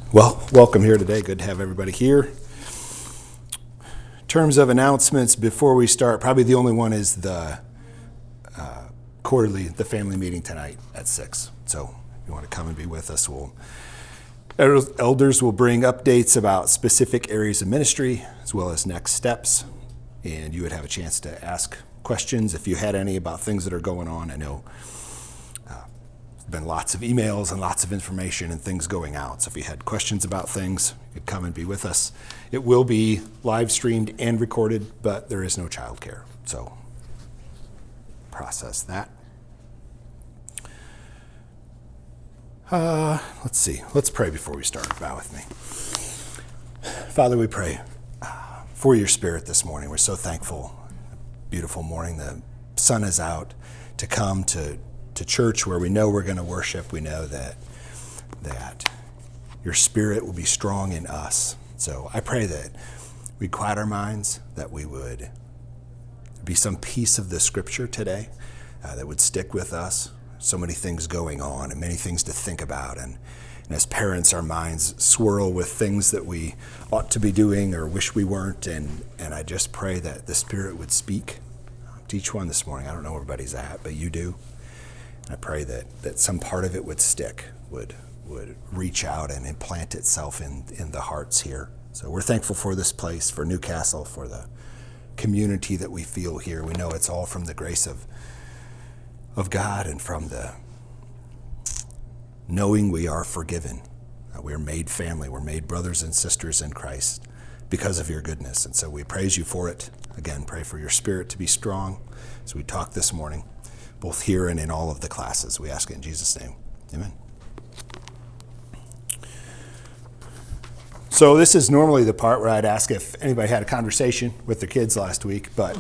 Well, welcome here today. Good to have everybody here. In terms of announcements, before we start, probably the only one is the quarterly, the family meeting tonight at 6. So if you want to come and be with us, elders will bring updates about specific areas of ministry as well as next steps. And you would have a chance to ask questions if you had any about things that are going on. I know been lots of emails and lots of information and things going out. So if you had questions about things, you could come and be with us. It will be live streamed and recorded, but there is no childcare. So process that. Let's see. Let's pray before we start. Bow with me. Father, we pray for your spirit this morning. We're so thankful. Beautiful morning. The sun is out to come to church where we know we're going to worship. We know that your spirit will be strong in us. So I pray that we quiet our minds, that we would be some piece of the scripture today that would stick with us. So many things going on and many things to think about. And as parents, our minds swirl with things that we ought to be doing or wish we weren't. And I just pray that the Spirit would speak to each one this morning. I don't know where everybody's at, but you do. I pray that some part of it would stick, would reach out and implant itself in the hearts here. So we're thankful for this place, for Newcastle, for the community that we feel here. We know it's all from the grace of God and from the knowing we are forgiven. We're made family. We're made brothers and sisters in Christ because of your goodness. And so we praise you for it. Again, pray for your spirit to be strong as we talk this morning, both here and in all of the classes. We ask it in Jesus' name. Amen. So this is normally the part where I'd ask if anybody had a conversation with their kids last week, but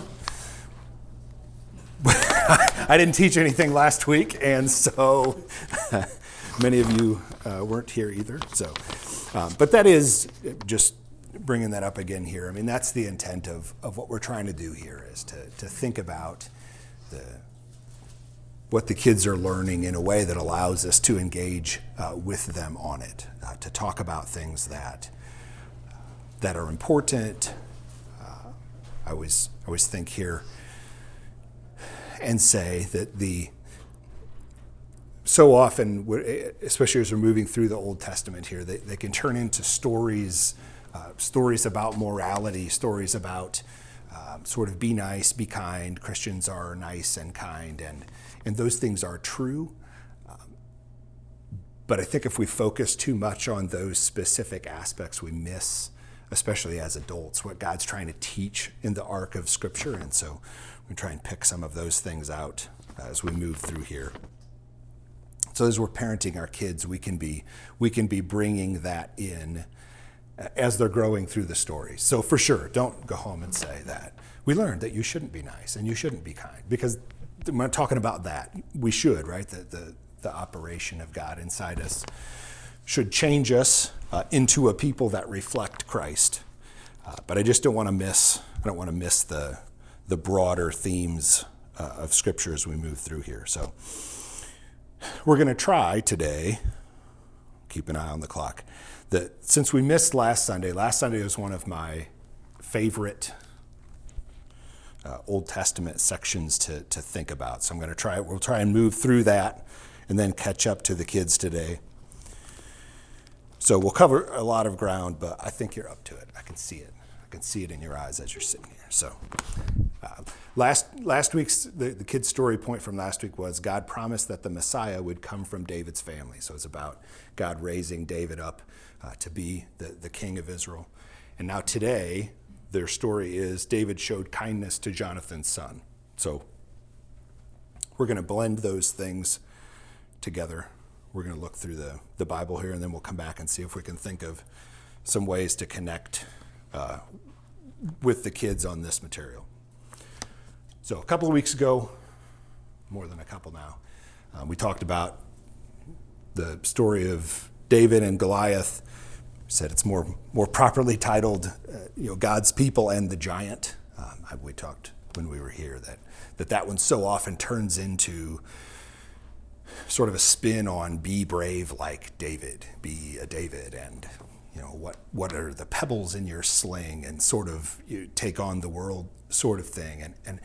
I didn't teach anything last week, and so many of you weren't here either. So, but that is just bringing that up again here. I mean, that's the intent of what we're trying to do here, is to think about what the kids are learning in a way that allows us to engage with them on it, to talk about things that are important. I always think here and say that so often, especially as we're moving through the Old Testament here, they can turn into stories about morality, stories about sort of be nice, be kind. Christians are nice and kind, and those things are true. But I think if we focus too much on those specific aspects, we miss, especially as adults, what God's trying to teach in the arc of Scripture. And so we try and pick some of those things out as we move through here. So as we're parenting our kids, we can be bringing that in as they're growing through the story. So for sure, don't go home and say that we learned that you shouldn't be nice and you shouldn't be kind, because I'm not talking about that. We should, right? The operation of God inside us should change us into a people that reflect Christ. But I just don't want to miss the broader themes of Scripture as we move through here. So we're going to try today, keep an eye on the clock, that since we missed last Sunday was one of my favorite Old Testament sections to think about. So we'll try and move through that and then catch up to the kids today. So we'll cover a lot of ground, but I think you're up to it. I can see it. I can see it in your eyes as you're sitting here. So last week's, the kid's story point from last week was God promised that the Messiah would come from David's family. So it's about God raising David up to be the king of Israel. And now today, their story is David showed kindness to Jonathan's son. So we're going to blend those things together. We're going to look through the Bible here, and then we'll come back and see if we can think of some ways to connect with the kids on this material. So a couple of weeks ago, more than a couple now, we talked about the story of David and Goliath. We said it's more properly titled, God's People and the Giant. We talked when we were here that one so often turns into sort of a spin on be brave like David, be a David, and what are the pebbles in your sling, and sort of you take on the world sort of thing. And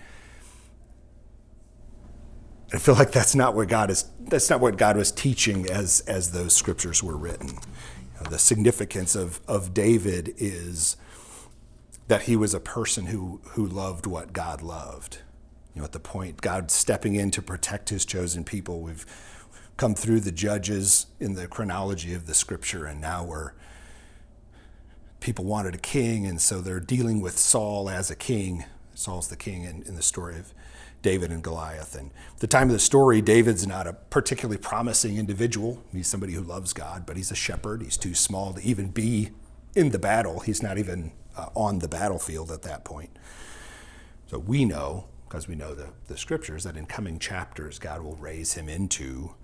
I feel like that's not what God was teaching as those scriptures were written. The significance of David is that he was a person who loved what God loved. At the point, God stepping in to protect his chosen people. We've come through the judges in the chronology of the scripture, and now people wanted a king, and so they're dealing with Saul as a king. Saul's the king in the story of David and Goliath. And at the time of the story, David's not a particularly promising individual. He's somebody who loves God, but he's a shepherd. He's too small to even be in the battle. He's not even on the battlefield at that point. So we know, because we know the scriptures, that in coming chapters, God will raise him into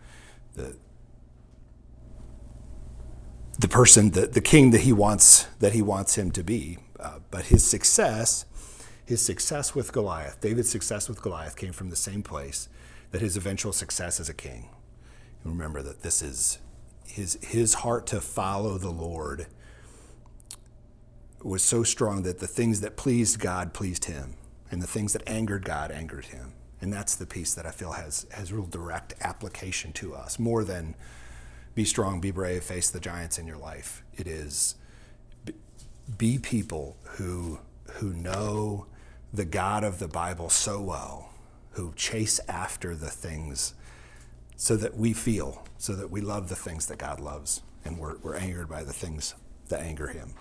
the person, the king that he wants him to be. But his success with Goliath, David's success with Goliath, came from the same place that his eventual success as a king. And remember that this is his heart to follow the Lord was so strong that the things that pleased God pleased him, and the things that angered God angered him. And that's the piece that I feel has real direct application to us, more than be strong, be brave, face the giants in your life. It is be people who know the God of the Bible so well, who chase after the things so that we love the things that God loves, and we're angered by the things that anger him.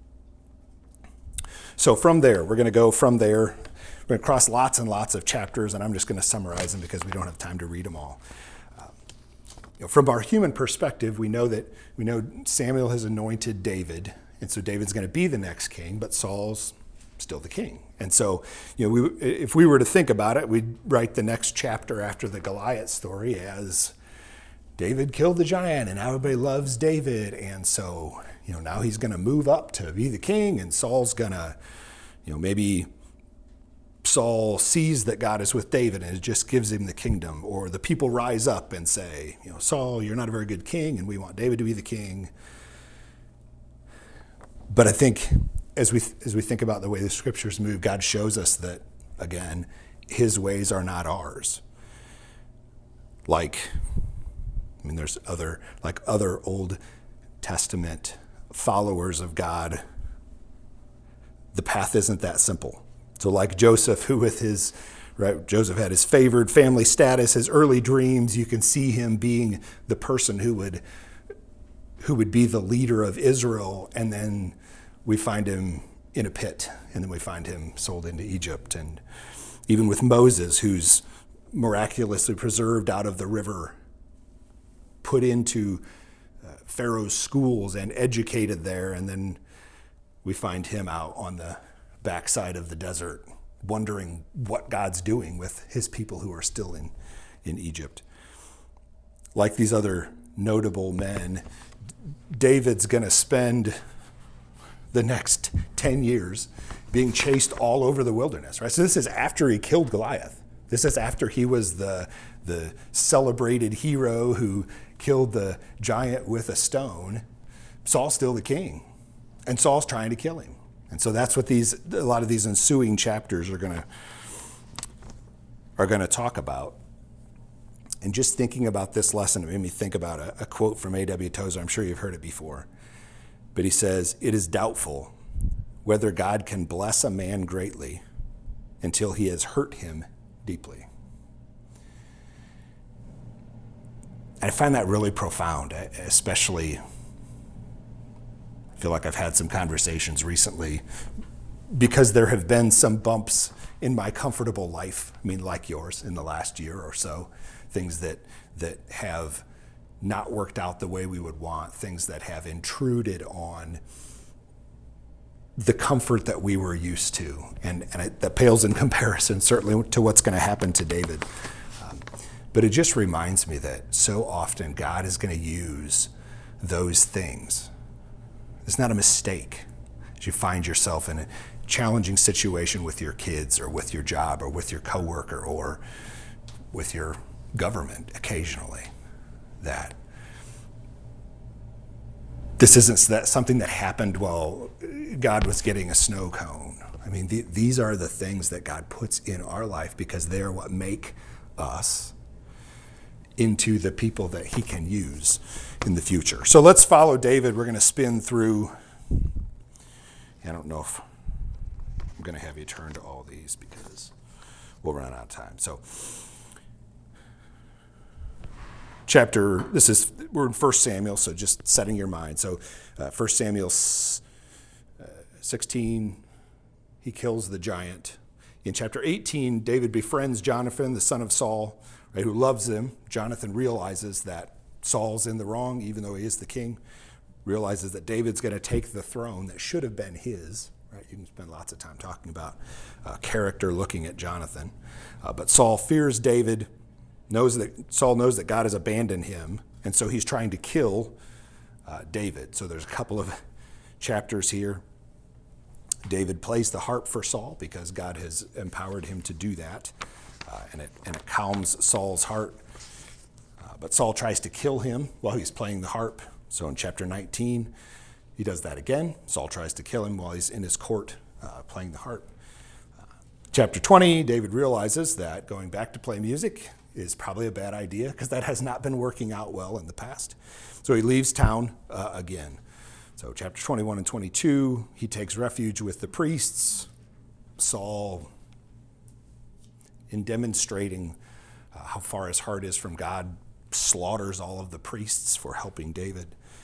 So we're going to go from there. We're going to cross lots and lots of chapters, and I'm just going to summarize them because we don't have time to read them all. From our human perspective, we know Samuel has anointed David, and so David's going to be the next king, but Saul's still the king. And so, if we were to think about it, we'd write the next chapter after the Goliath story as David killed the giant, and everybody loves David, and so now he's going to move up to be the king, and Saul's going to, maybe Saul sees that God is with David and it just gives him the kingdom, or the people rise up and say, Saul, you're not a very good king, and we want David to be the king. But I think as we think about the way the scriptures move, God shows us that, again, his ways are not ours. There's other Old Testament followers of God. The path isn't that simple. So like Joseph, Joseph had his favored family status, his early dreams. You can see him being the person who would be the leader of Israel, and then we find him in a pit, and then we find him sold into Egypt. And even with Moses, who's miraculously preserved out of the river, put into Pharaoh's schools and educated there, and then we find him out on the backside of the desert, wondering what God's doing with his people who are still in Egypt. Like these other notable men, David's going to spend the next 10 years being chased all over the wilderness, right? So this is after he killed Goliath. This is after he was the celebrated hero who killed the giant with a stone. Saul's still the king, and Saul's trying to kill him. And so that's what a lot of these ensuing chapters are going to talk about. And just thinking about this lesson, it made me think about a quote from A.W. Tozer. I'm sure you've heard it before. But he says, "It is doubtful whether God can bless a man greatly until he has hurt him deeply." And I find that really profound, especially, I feel like I've had some conversations recently because there have been some bumps in my comfortable life, like yours in the last year or so, things that have not worked out the way we would want, things that have intruded on the comfort that we were used to. And that pales in comparison, certainly, to what's going to happen to David. But it just reminds me that so often God is going to use those things. It's not a mistake as you find yourself in a challenging situation with your kids or with your job or with your coworker or with your government occasionally. That this isn't something that happened while God was getting a snow cone. I mean, these are the things that God puts in our life because they're what make us into the people that he can use in the future. So let's follow David. We're going to spin through. I don't know if I'm going to have you turn to all these because we'll run out of time. So we're in 1 Samuel, so just setting your mind. So 1 Samuel 16, he kills the giant. In chapter 18, David befriends Jonathan, the son of Saul, right, who loves him. Jonathan realizes that Saul's in the wrong, even though he is the king. Realizes that David's going to take the throne that should have been his. Right? You can spend lots of time talking about character looking at Jonathan. But Saul fears David. Saul knows that God has abandoned him, and so he's trying to kill David. So there's a couple of chapters here. David plays the harp for Saul because God has empowered him to do that, and it calms Saul's heart. But Saul tries to kill him while he's playing the harp. So in chapter 19, he does that again. Saul tries to kill him while he's in his court playing the harp. Chapter 20, David realizes that going back to play music is probably a bad idea because that has not been working out well in the past. So he leaves town again. So chapter 21 and 22, he takes refuge with the priests. Saul, in demonstrating how far his heart is from God, slaughters all of the priests for helping David.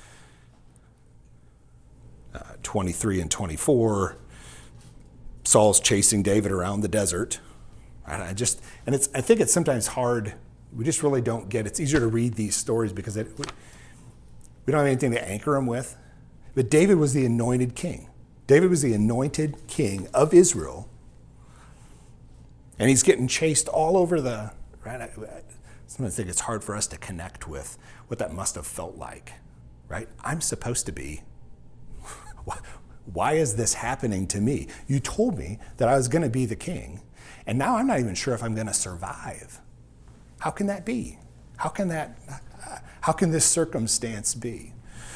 23 and 24, Saul's chasing David around the desert. I think it's sometimes hard. We just really don't get it. It's easier to read these stories because we don't have anything to anchor them with. But David was the anointed king. David was the anointed king of Israel. And he's getting chased all over the, right? Sometimes I think it's hard for us to connect with what that must have felt like, right? I'm supposed to be. Why is this happening to me? You told me that I was going to be the king, and now I'm not even sure if I'm going to survive. How can that be? How can this circumstance be?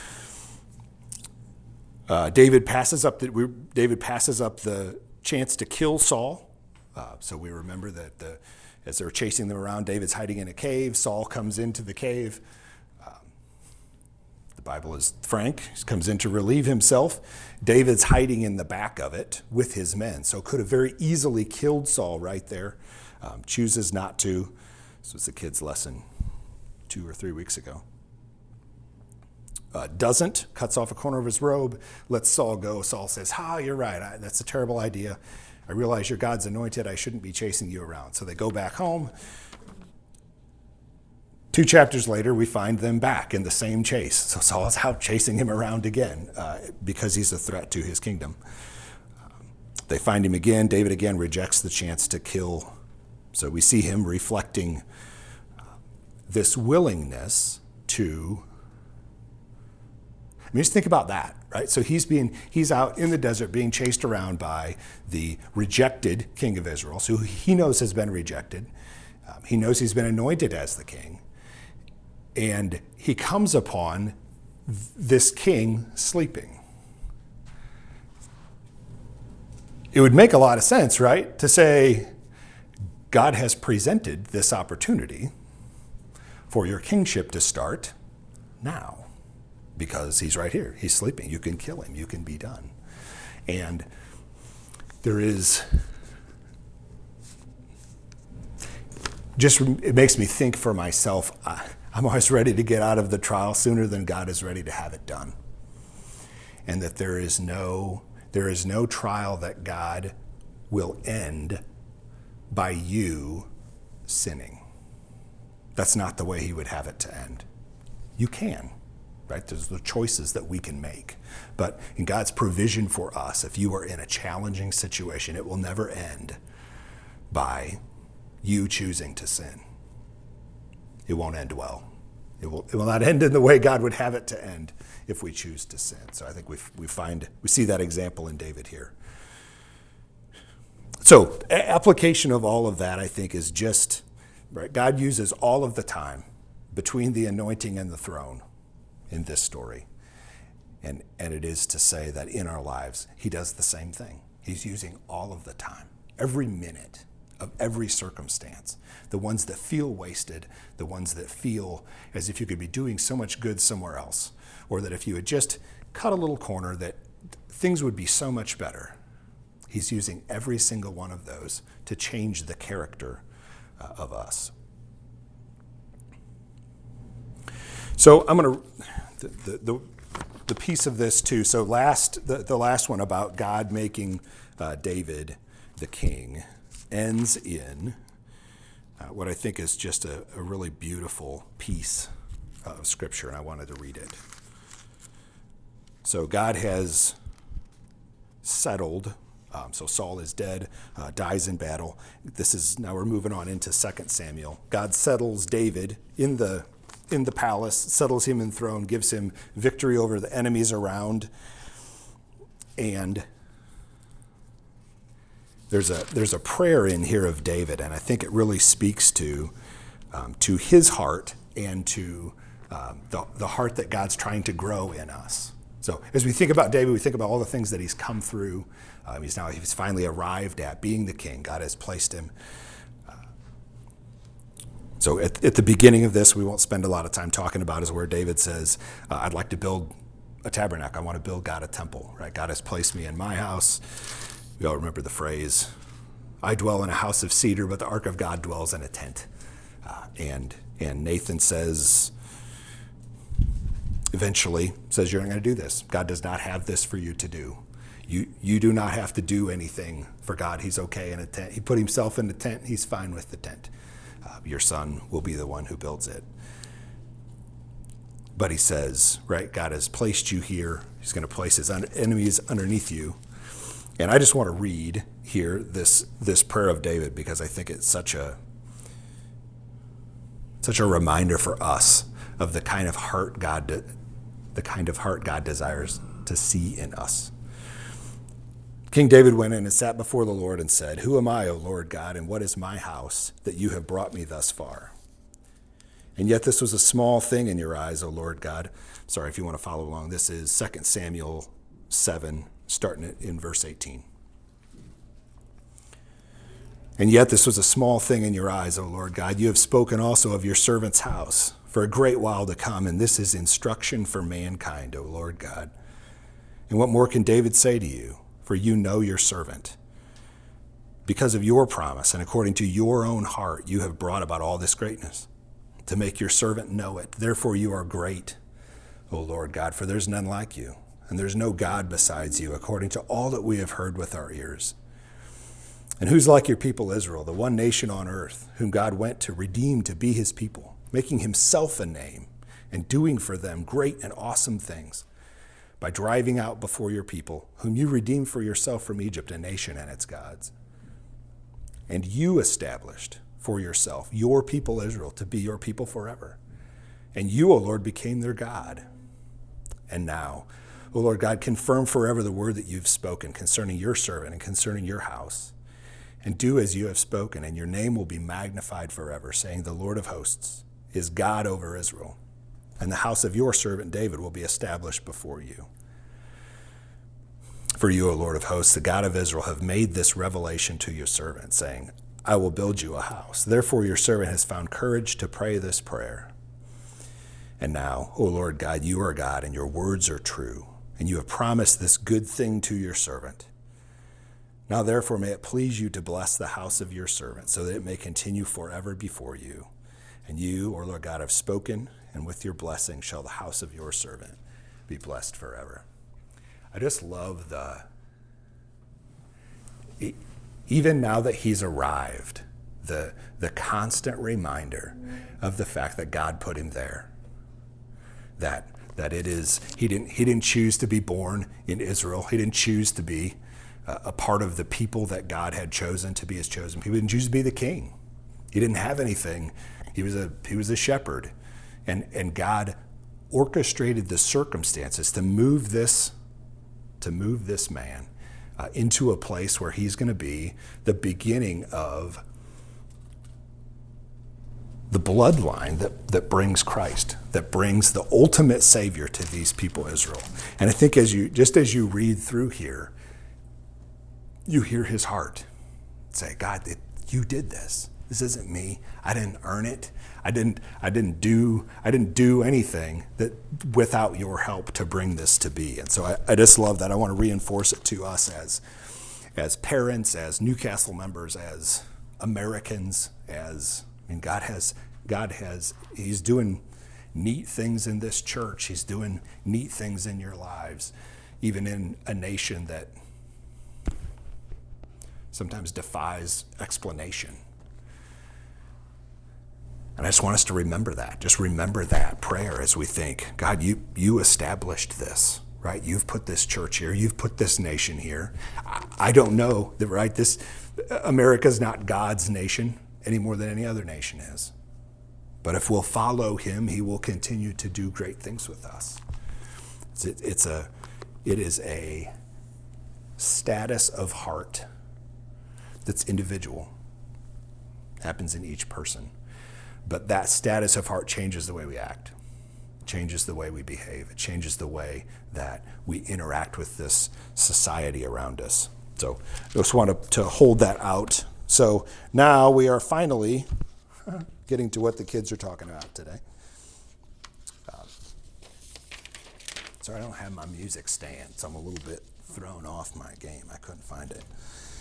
David passes up the chance to kill Saul. So we remember that as they're chasing them around, David's hiding in a cave. Saul comes into the cave. The Bible is frank. He comes in to relieve himself. David's hiding in the back of it with his men. So could have very easily killed Saul right there. Chooses not to. This was the kids' lesson 2 or 3 weeks ago. Cuts off a corner of his robe, lets Saul go. Saul says, you're right. That's a terrible idea. I realize you're God's anointed. I shouldn't be chasing you around. So they go back home. 2 chapters later, we find them back in the same chase. So Saul is out chasing him around again because he's a threat to his kingdom. They find him again. David again rejects the chance to kill. So we see him reflecting this willingness to. I mean, just think about that, right? So he's out in the desert being chased around by the rejected king of Israel, so he knows has been rejected. He knows he's been anointed as the king. And he comes upon this king sleeping. It would make a lot of sense, right? To say, God has presented this opportunity for your kingship to start now. Because he's right here. He's sleeping. You can kill him. You can be done. And it makes me think for myself, I'm always ready to get out of the trial sooner than God is ready to have it done. And that there is no trial that God will end by you sinning. That's not the way he would have it to end. You can. Right? There's the choices that we can make. But in God's provision for us, if you are in a challenging situation, it will never end by you choosing to sin. It won't end well. It will not end in the way God would have it to end if we choose to sin. So I think we see that example in David here. So application of all of that, I think, is just right? God uses all of the time between the anointing and the throne in this story. And it is to say that in our lives, he does the same thing. He's using all of the time, every minute of every circumstance, the ones that feel wasted, the ones that feel as if you could be doing so much good somewhere else, or that if you had just cut a little corner that things would be so much better. He's using every single one of those to change the character of us. So I'm going to, the piece of this too, so the last one about God making David the king ends in what I think is just a really beautiful piece of Scripture, and I wanted to read it. So God has settled, so Saul is dead, dies in battle. Now we're moving on into 2 Samuel. God settles David in the palace, settles him in throne, gives him victory over the enemies around, and there's a prayer in here of David, and I think it really speaks to his heart and to the heart that God's trying to grow in us. So as we think about David, we think about all the things that he's come through. He's finally arrived at being the king. God has placed him. So at the beginning of this, we won't spend a lot of time talking about, is where David says, I'd like to build a tabernacle. I want to build God a temple, right? God has placed me in my house. We all remember the phrase, I dwell in a house of cedar, but the ark of God dwells in a tent. And Nathan says, eventually, says, you're not going to do this. God does not have this for you to do. You do not have to do anything for God. He's okay in a tent. He put himself in the tent. He's fine with the tent. Your son will be the one who builds it. But he says, right, God has placed you here. He's going to place his enemies underneath you. And I just want to read here this prayer of David, because I think it's such a reminder for us of the kind of heart God desires to see in us. King David went in and sat before the Lord and said, Who am I, O Lord God, and what is my house that you have brought me thus far? And yet this was a small thing in your eyes, O Lord God. Sorry if you want to follow along. This is 2 Samuel 7, starting it in verse 18. And yet this was a small thing in your eyes, O Lord God. You have spoken also of your servant's house for a great while to come, and this is instruction for mankind, O Lord God. And what more can David say to you? For you know your servant. Because of your promise and according to your own heart, you have brought about all this greatness to make your servant know it. Therefore you are great, O Lord God, for there's none like you, and there's no God besides you, according to all that we have heard with our ears. And who's like your people Israel, the one nation on earth, whom God went to redeem to be his people, making himself a name and doing for them great and awesome things, by driving out before your people, whom you redeemed for yourself from Egypt, a nation and its gods. And you established for yourself your people Israel to be your people forever. And you, O Lord, became their God. And now, O Lord God, confirm forever the word that you've spoken concerning your servant and concerning your house. And do as you have spoken, and your name will be magnified forever, saying, The Lord of hosts is God over Israel. And the house of your servant David will be established before you. For you, O Lord of hosts, the God of Israel, have made this revelation to your servant, saying, I will build you a house. Therefore your servant has found courage to pray this prayer. And now, O Lord God, you are God, and your words are true, and you have promised this good thing to your servant. Now therefore may it please you to bless the house of your servant, so that it may continue forever before you. And you, O Lord God, have spoken, and with your blessing shall the house of your servant be blessed forever. I just love even now that he's arrived, the constant reminder of the fact that God put him there. That it is, he didn't choose to be born in Israel. He didn't choose to be a part of the people that God had chosen to be his chosen people. He didn't choose to be the king. He didn't have anything. He was a shepherd. And God orchestrated the circumstances to move this man into a place where he's going to be the beginning of the bloodline that brings Christ, that brings the ultimate Savior to these people, Israel. And I think as you read through here, you hear his heart say, God, you did this. This isn't me. I didn't earn it. I didn't do anything that without your help to bring this to be. And so I just love that. I want to reinforce it to us as parents, as Newcastle members, as Americans, God has, he's doing neat things in this church. He's doing neat things in your lives, even in a nation that sometimes defies explanation. And I just want us to remember that. Just remember that prayer as we think, God, you established this, right? You've put this church here. You've put this nation here. I don't know that, right? America's not God's nation any more than any other nation is. But if we'll follow him, he will continue to do great things with us. It is a status of heart that's individual. Happens in each person. But that status of heart changes the way we act, changes the way we behave. It changes the way that we interact with this society around us. So I just want to hold that out. So now we are finally getting to what the kids are talking about today. Sorry, I don't have my music stand, so I'm a little bit thrown off my game. I couldn't find it.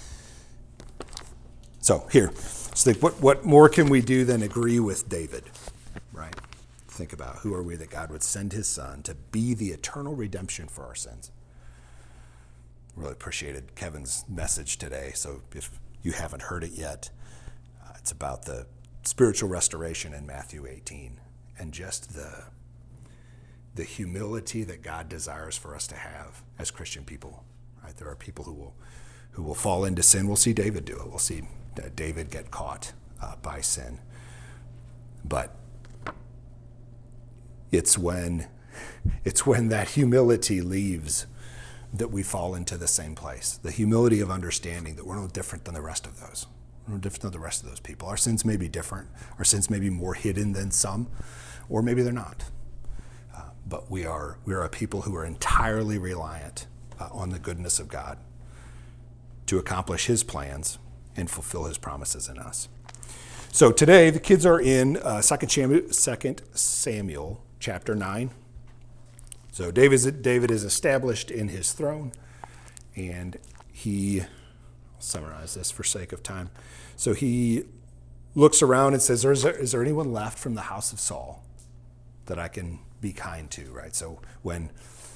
So here, so what more can we do than agree with David, right? Think about who are we that God would send his son to be the eternal redemption for our sins. Really appreciated Kevin's message today. So if you haven't heard it yet, it's about the spiritual restoration in Matthew 18 and just the humility that God desires for us to have as Christian people. Right? There are people who will fall into sin. We'll see David do it. We'll see David get caught by sin. But it's when that humility leaves that we fall into the same place. The humility of understanding that we're no different than the rest of those. We're no different than the rest of those people. Our sins may be different. Our sins may be more hidden than some, or maybe they're not. But we are a people who are entirely reliant on the goodness of God to accomplish his plans and fulfill his promises in us. So today, the kids are in 2 Samuel chapter 9. So David is established in his throne, and I'll summarize this for sake of time. So he looks around and says, is there anyone left from the house of Saul that I can be kind to, right? So when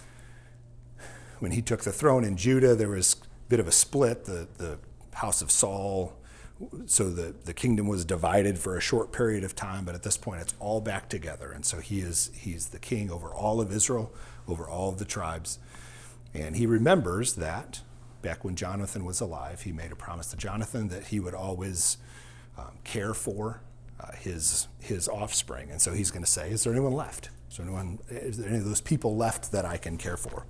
he took the throne in Judah, there was a bit of a split. The house of Saul, so the kingdom was divided for a short period of time, but at this point it's all back together. And so he's the king over all of Israel, over all of the tribes. And he remembers that back when Jonathan was alive, he made a promise to Jonathan that he would always care for his offspring. And so he's going to say, is there anyone left? Is there any of those people left that I can care for?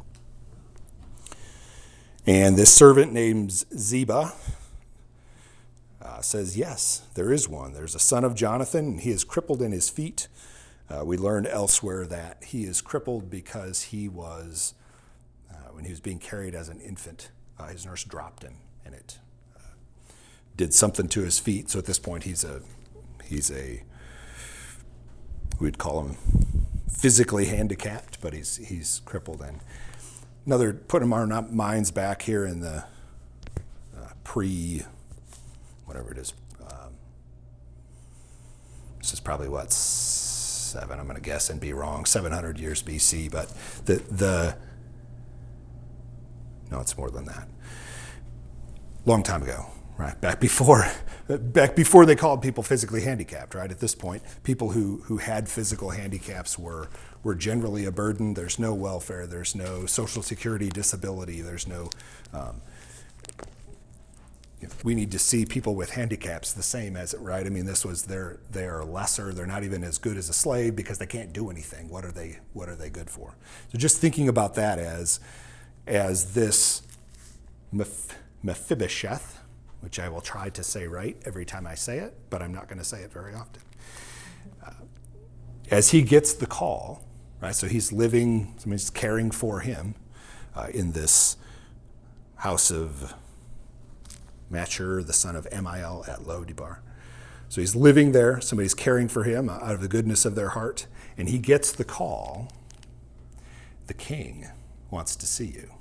And this servant named Ziba says, yes, there is one. There's a son of Jonathan, and he is crippled in his feet. We learned elsewhere that he is crippled because he was, when he was being carried as an infant, his nurse dropped him, and it did something to his feet. So at this point, we'd call him physically handicapped, but he's crippled. And putting our minds back here in the whatever it is. This is probably I'm going to guess and be wrong, 700 years BC, but no, it's more than that. Long time ago, right? Back before they called people physically handicapped, right? At this point, people who had physical handicaps were generally a burden. There's no welfare. There's no social security, disability. There's no. We need to see people with handicaps the same as it, right? I mean, they are lesser. They're not even as good as a slave because they can't do anything. What are they good for? So just thinking about that as this Mephibosheth, which I will try to say right every time I say it, but I'm not going to say it very often. As he gets the call, right? So he's living, somebody's caring for him in this house of Machir, the son of Amiel at Lo-debar. So he's living there, somebody's caring for him out of the goodness of their heart, and he gets the call, the king wants to see you.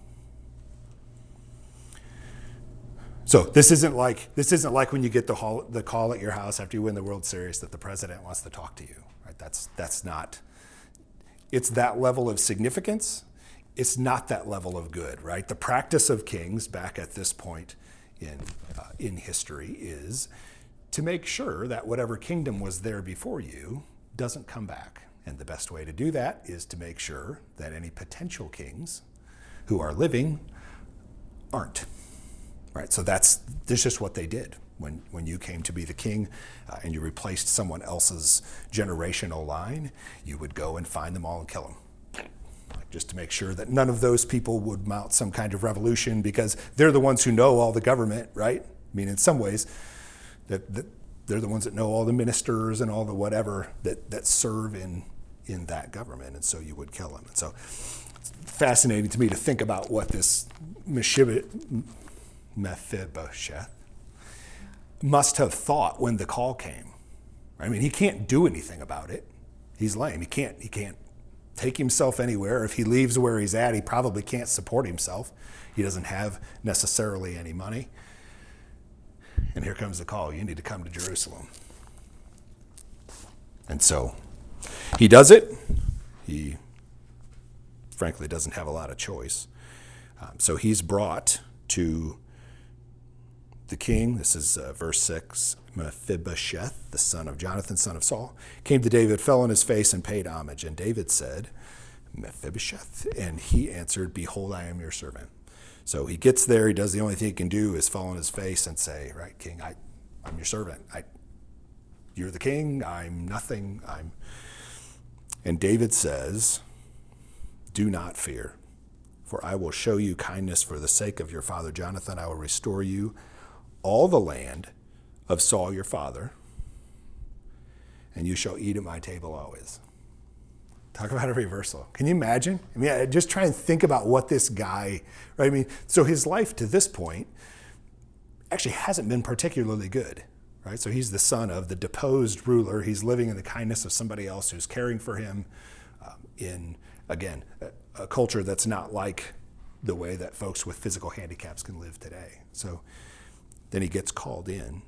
So this isn't like when you get the call at your house after you win the World Series that the president wants to talk to you. Right? That's not. It's that level of significance. It's not that level of good. Right? The practice of kings back at this point in history is to make sure that whatever kingdom was there before you doesn't come back. And the best way to do that is to make sure that any potential kings who are living aren't. Right, so that's just what they did when you came to be the king and you replaced someone else's generational line. You would go and find them all and kill them, just to make sure that none of those people would mount some kind of revolution, because they're the ones who know all the government, right? I mean, in some ways, that they're the ones that know all the ministers and all the whatever that serve in that government, and so you would kill them. And so it's fascinating to me to think about what this Mephibosheth must have thought when the call came. I mean, he can't do anything about it. He's lame. He can't take himself anywhere. If he leaves where he's at, he probably can't support himself. He doesn't have necessarily any money. And here comes the call. You need to come to Jerusalem. And so he does it. He frankly doesn't have a lot of choice. So he's brought to the king. This is verse 6. Mephibosheth, the son of Jonathan, son of Saul, came to David, fell on his face, and paid homage. And David said, Mephibosheth. And he answered, Behold, I am your servant. So he gets there. He does the only thing he can do is fall on his face and say, right, king, I'm your servant. You're the king. I'm nothing. And David says, do not fear, for I will show you kindness for the sake of your father Jonathan. I will restore you all the land of Saul your father, and you shall eat at my table always. Talk about a reversal. Can you imagine? I mean, just try and think about what this guy, right? I mean, so his life to this point actually hasn't been particularly good, right? So he's the son of the deposed ruler. He's living in the kindness of somebody else who's caring for him in, again, a culture that's not like the way that folks with physical handicaps can live today. So then he gets called in,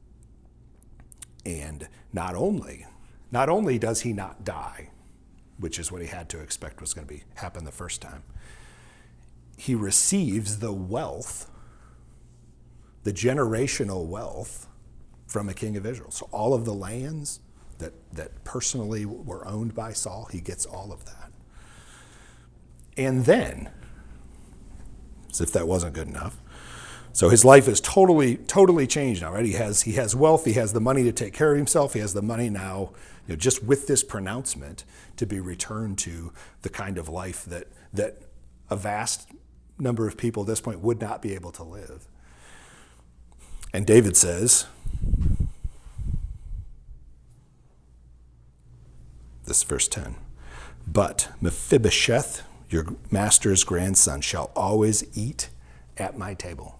and not only does he not die, which is what he had to expect was going to happen the first time, he receives the wealth, the generational wealth from a king of Israel. So all of the lands that personally were owned by Saul, he gets all of that. And then, as if that wasn't good enough, so his life is totally changed now, right? He has wealth, he has the money to take care of himself, he has the money now, just with this pronouncement, to be returned to the kind of life that a vast number of people at this point would not be able to live. And David says, this is verse 10, but Mephibosheth, your master's grandson, shall always eat at my table.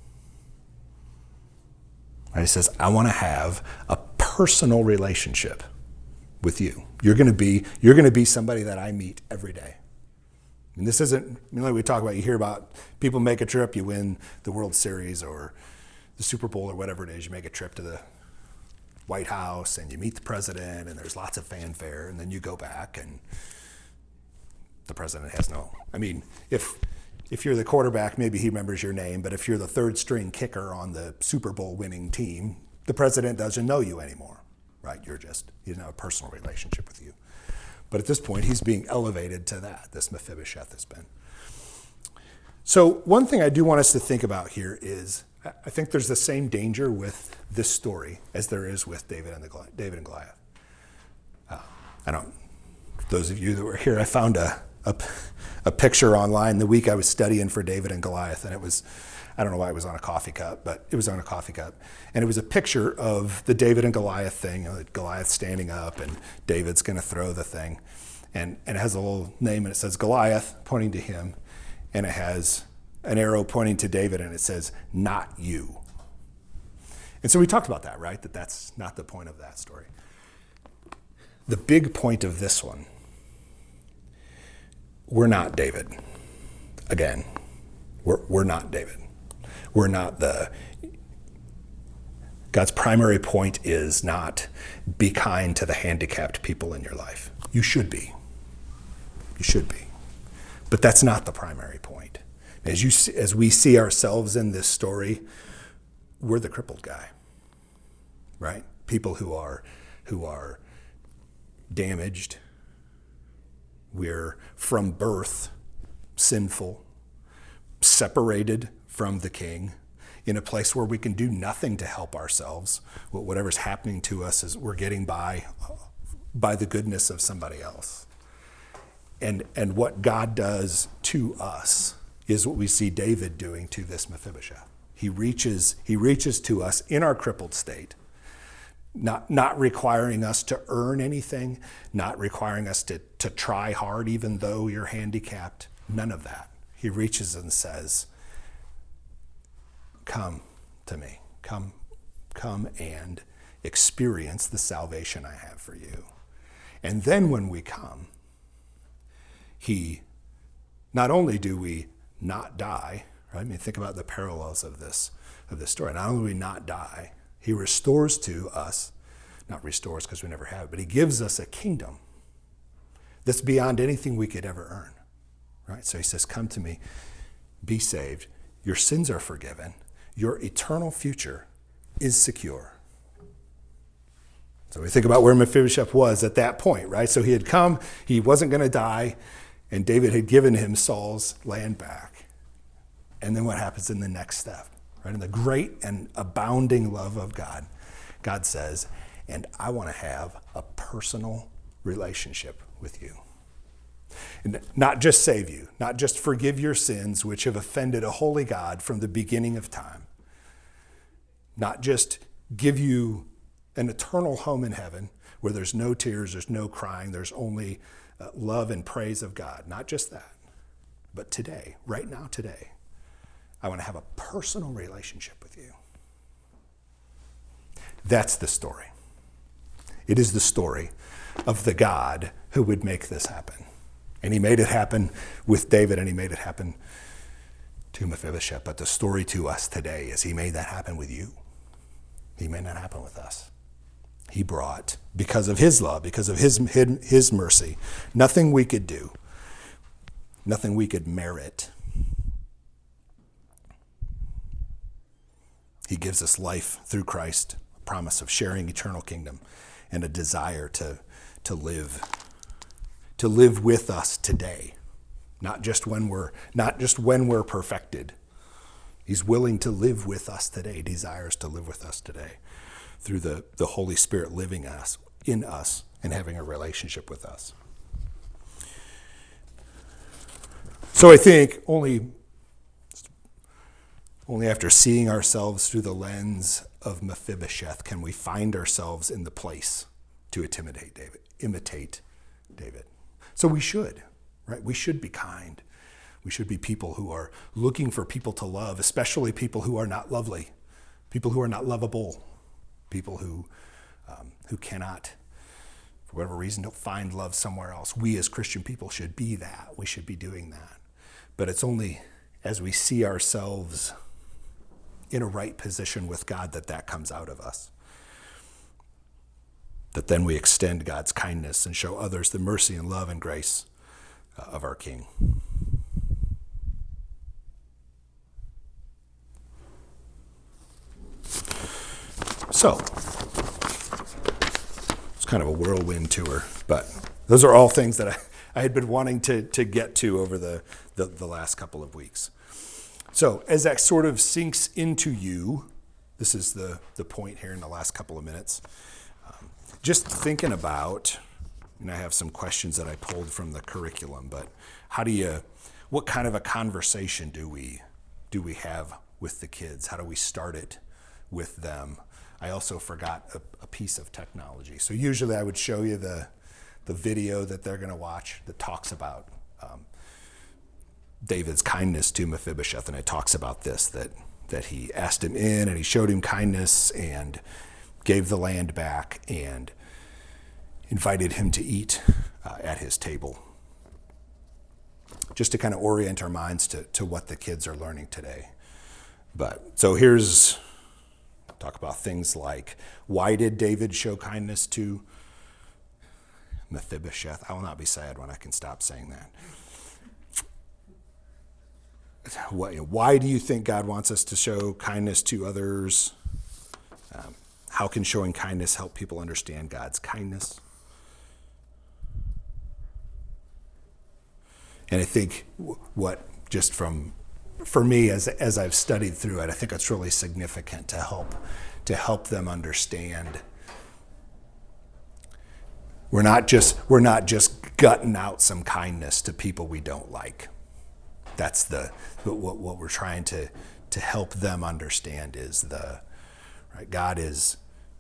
He says, I want to have a personal relationship with you. You're going to be somebody that I meet every day. And this isn't, like we talk about, you hear about people make a trip, you win the World Series or the Super Bowl or whatever it is, you make a trip to the White House and you meet the president and there's lots of fanfare, and then you go back and the president has no, I mean, if you're the quarterback, maybe he remembers your name, but if you're the third string kicker on the Super Bowl winning team, the president doesn't know you anymore, right? He doesn't have a personal relationship with you. But at this point, he's being elevated to that, this Mephibosheth has been. So one thing I do want us to think about here is, I think there's the same danger with this story as there is with David and Goliath. Those of you that were here, I found a picture online the week I was studying for David and Goliath, and it was, I don't know why it was on a coffee cup, but it was on a coffee cup. And it was a picture of the David and Goliath thing, Goliath standing up and David's going to throw the thing. And it has a little name and it says Goliath, pointing to him. And it has an arrow pointing to David and it says, not you. And so we talked about that, right? That's not the point of that story. The big point of this one, we're not David. Again, we're not David. We're not God's primary point is not be kind to the handicapped people in your life. You should be. You should be. But that's not the primary point. As we see ourselves in this story, we're the crippled guy, right? People who are damaged. We're from birth sinful, separated from the King, in a place where we can do nothing to help ourselves. Whatever's happening to us is we're getting by the goodness of somebody else. And what God does to us is what we see David doing to this Mephibosheth. He reaches to us in our crippled state, not requiring us to earn anything, not requiring us to try hard even though you're handicapped. None of that. He reaches and says, come to me. Come and experience the salvation I have for you. And then when we come, not only do we not die, right? I mean, think about the parallels of this story. Not only do we not die, he restores to us, not restores because we never have, but he gives us a kingdom that's beyond anything we could ever earn, right? So he says, come to me, be saved. Your sins are forgiven. Your eternal future is secure. So we think about where Mephibosheth was at that point, right? So he had come, he wasn't going to die, and David had given him Saul's land back. And then what happens in the next step, right? In the great and abounding love of God, God says, and I want to have a personal relationship with you. And not just save you, not just forgive your sins, which have offended a holy God from the beginning of time. Not just give you an eternal home in heaven where there's no tears, there's no crying, there's only love and praise of God. Not just that, but today, right now, today, I want to have a personal relationship with you. That's the story. It is the story of the God who would make this happen. And he made it happen with David, and he made it happen to Mephibosheth. But the story to us today is he made that happen with you. He made that happen with us. He brought, because of his love, because of his mercy, nothing we could do, nothing we could merit. He gives us life through Christ, a promise of sharing eternal kingdom, and a desire to live with us today, not just when we're perfected. He's willing to live with us today, desires to live with us today through the Holy Spirit living in us and having a relationship with us. So I think only after seeing ourselves through the lens of Mephibosheth can we find ourselves in the place to imitate David. So we should, right? We should be kind. We should be people who are looking for people to love, especially people who are not lovely, people who are not lovable, people who cannot, for whatever reason, don't find love somewhere else. We as Christian people should be that. We should be doing that. But it's only as we see ourselves in a right position with God that comes out of us. That then we extend God's kindness and show others the mercy and love and grace of our King. So, it's kind of a whirlwind tour, but those are all things that I had been wanting to get to over the last couple of weeks. So, as that sort of sinks into you, this is the point here in the last couple of minutes. Just thinking about, and I have some questions that I pulled from the curriculum, but what kind of a conversation do we have with the kids? How do we start it with them? I also forgot a piece of technology. So usually I would show you the video that they're going to watch that talks about David's kindness to Mephibosheth, and it talks about this, that he asked him in and he showed him kindness and gave the land back and invited him to eat at his table. Just to kind of orient our minds to what the kids are learning today. But so here's, talk about things like, why did David show kindness to Mephibosheth? I will not be sad when I can stop saying that. Why do you think God wants us to show kindness to others? How can showing kindness help people understand God's kindness? And I think what, just for me, as I've studied through it, I think it's really significant to help them understand. We're not just gutting out some kindness to people we don't like. That's what we're trying to help them understand is right. God has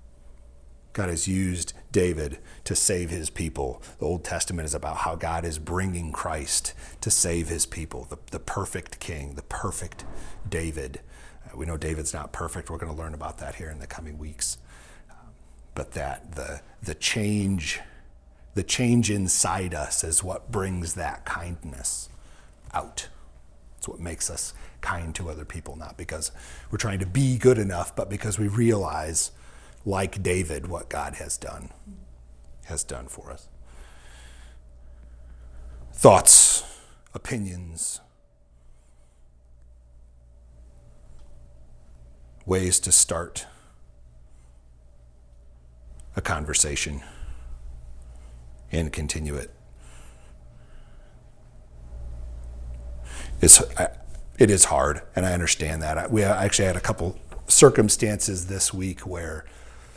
used David to save his people. The Old Testament is about how God is bringing Christ to save his people, the perfect king, the perfect David. We know David's not perfect. We're going to learn about that here in the coming weeks. But that the change inside us is what brings that kindness out. It's what makes us kind to other people, not because we're trying to be good enough, but because we realize, like David, what God has done for us. Thoughts, opinions, ways to start a conversation and continue it. It is hard, and I understand that. We actually had a couple circumstances this week where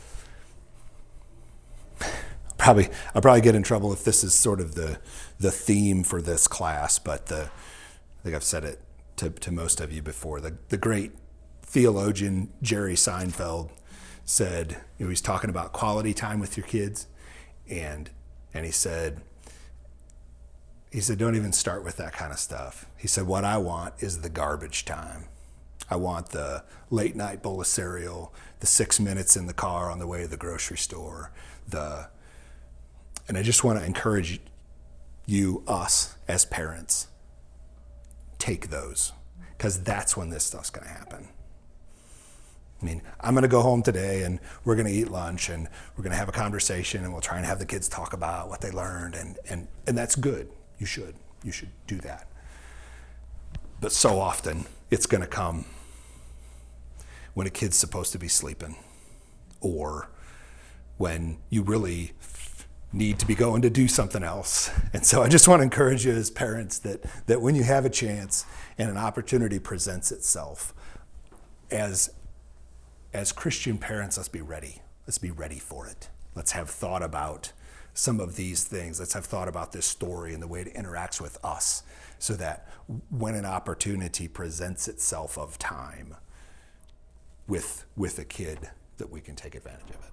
I'll probably get in trouble if this is sort of the theme for this class, but I think I've said it to most of you before. The great theologian Jerry Seinfeld said, he's talking about quality time with your kids, and he said, don't even start with that kind of stuff. He said, what I want is the garbage time. I want the late night bowl of cereal, the 6 minutes in the car on the way to the grocery store, and I just want to encourage us as parents, take those, because that's when this stuff's going to happen. I mean, I'm going to go home today and we're going to eat lunch and we're going to have a conversation and we'll try and have the kids talk about what they learned, and that's good. You should do that. But so often it's going to come when a kid's supposed to be sleeping, or when you really need to be going to do something else. And so I just want to encourage you as parents that when you have a chance and an opportunity presents itself, as Christian parents, let's be ready. Let's be ready for it. Let's have thought about some of these things. Let's have thought about this story and the way it interacts with us, so that when an opportunity presents itself of time with a kid, that we can take advantage of it.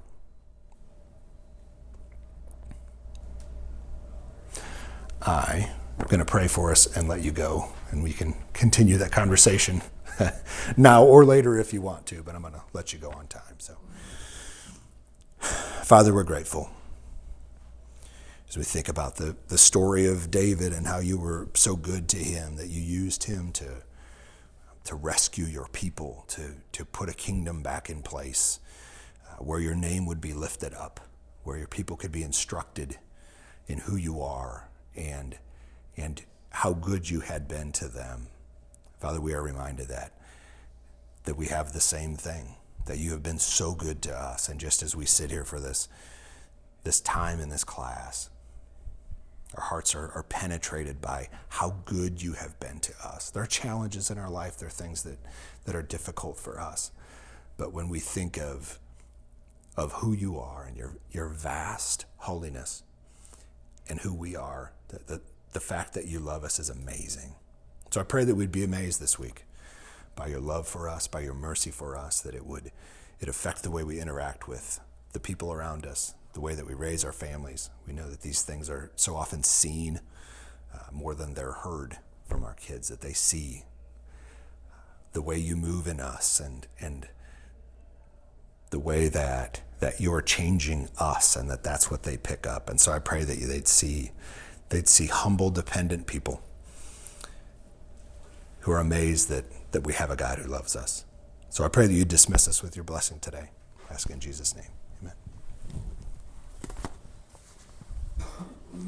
I'm going to pray for us and let you go, and we can continue that conversation now or later if you want to, but I'm going to let you go on time. So, Father, we're grateful as we think about the story of David and how you were so good to him, that you used him to rescue your people, to put a kingdom back in place where your name would be lifted up, where your people could be instructed in who you are and how good you had been to them. Father, we are reminded that we have the same thing, that you have been so good to us. And just as we sit here for this time in this class, our hearts are penetrated by how good you have been to us. There are challenges in our life. There are things that are difficult for us. But when we think of who you are and your vast holiness and who we are, the fact that you love us is amazing. So I pray that we'd be amazed this week by your love for us, by your mercy for us, that it affect the way we interact with the people around us, the way that we raise our families. We know that these things are so often seen more than they're heard from our kids, that they see the way you move in us and the way that you're changing us, and that's what they pick up. And so I pray that they'd see humble, dependent people who are amazed that we have a God who loves us. So I pray that you dismiss us with your blessing today. I ask in Jesus' name.